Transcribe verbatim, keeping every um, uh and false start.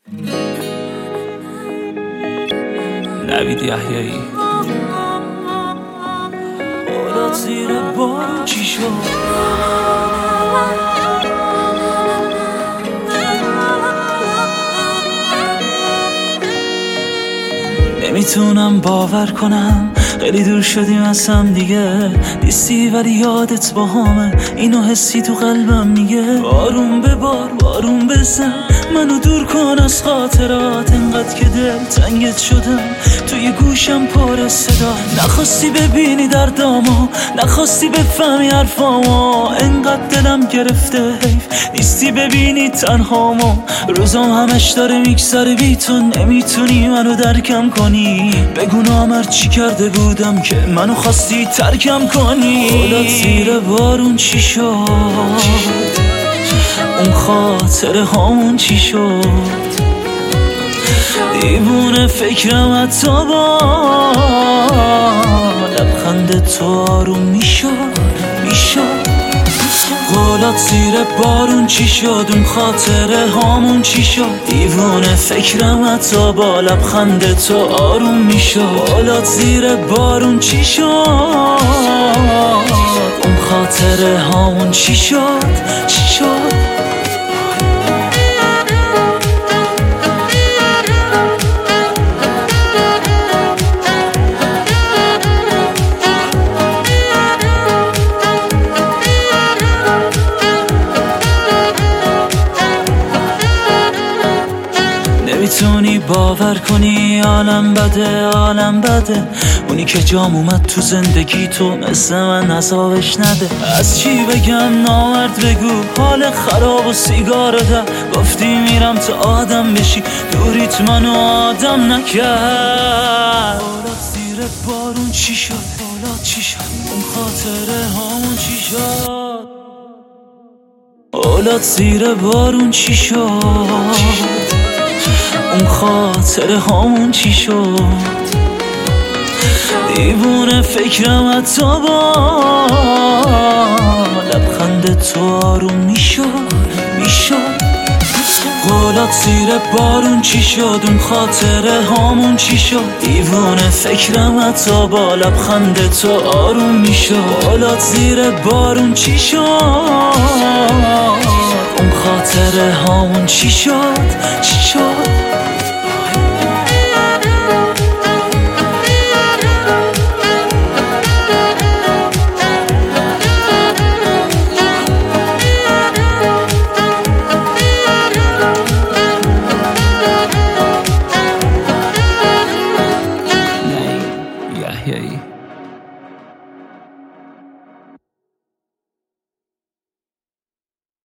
نوید یحیایی. اولاد زیر بارون چی شد؟ نمیتونم باور کنم خیلی دور شدیم از هم دیگه، نیستی ولی یادت با همه اینو حسی تو قلبم میگه. بارون به بار بارون بزن منو دور کن از خاطرات، انقدر که دل تنگت شدم توی گوشم پر صدا. نخواستی ببینی دردامو، نخواستی بفهمی حرفامو، انقدر دلم گرفته حیف نیستی ببینی تنهامو. روزام همش داره میگذره بی تو، نمیتونی منو درکم کنی. بگو نامر چی کرده بودم که منو خواستی ترکم کنی. اولاد زیر بارون چی شد؟ اون خاطره هامون چی شد؟ دیوونه فکرم حتی با لبخند تو آروم میشد میشد. قولات زیر بارون چی شد؟ اون خاطره هامون چی شد؟ دیوونه فکرم حتی با لبخند تو آروم میشد. قولات زیر بارون چی شد؟ اون خاطره هامون چی شد؟ چی شد؟ نمیتونی باور کنی عالم بده عالم بده، اونی که جام اومد تو زندگی تو مثل من عذابش نده. از چی بگم نامرد بگو، حال خراب و سیگار ده. گفتی میرم تا آدم بشی، دوریت منو آدم نکرد. اولاد زیر بارون چی شد؟ اولاد چی شد؟ اون خاطره هامون چی شد؟ اولاد زیر بارون چی شد؟ اون خاطره هامون چی شد؟ دیوونه فکرم حتی با لبخند تو آروم میشد میشد. قولات زیر بارون چی شد؟ اون خاطره هامون چی شد؟ دیوونه فکرم حتی با لبخند تو آروم میشد. قولات زیر بارون چی شد؟ اون خاطره هامون چی شد؟ چی شد؟ یحیایی.